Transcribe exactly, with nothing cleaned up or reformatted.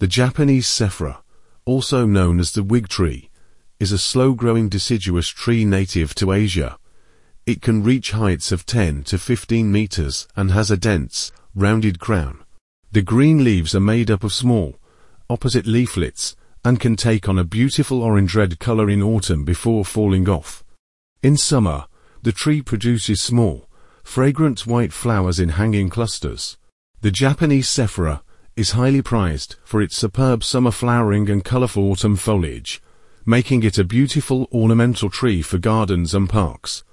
The Japanese sephora, also known as the wig tree, is a slow-growing deciduous tree native to Asia. It can reach heights of ten to fifteen meters and has a dense, rounded crown. The green leaves are made up of small, opposite leaflets and can take on a beautiful orange-red color in autumn before falling off. In summer, the tree produces small, fragrant white flowers in hanging clusters. The Japanese sephora is highly prized for its superb summer flowering and colorful autumn foliage, making it a beautiful ornamental tree for gardens and parks.